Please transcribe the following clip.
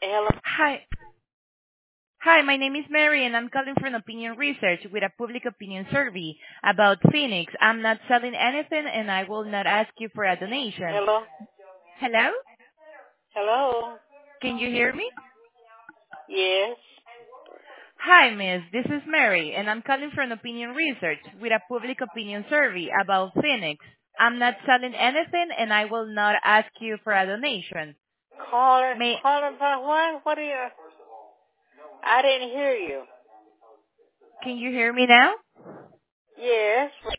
Hello. Hi. Hi, my name is Mary, and I'm calling from Opinion Research with a public opinion survey about Phoenix. I'm not selling anything, and I will not ask you for a donation. Hello. Hello? Hello. Can you hear me? Yes. Hi, miss. This is Mary, and I'm calling from Opinion Research with a public opinion survey about Phoenix. I'm not selling anything, and I will not ask you for a donation. Caller. May Caller about what? What are you? I didn't hear you. Can you hear me now? Yes.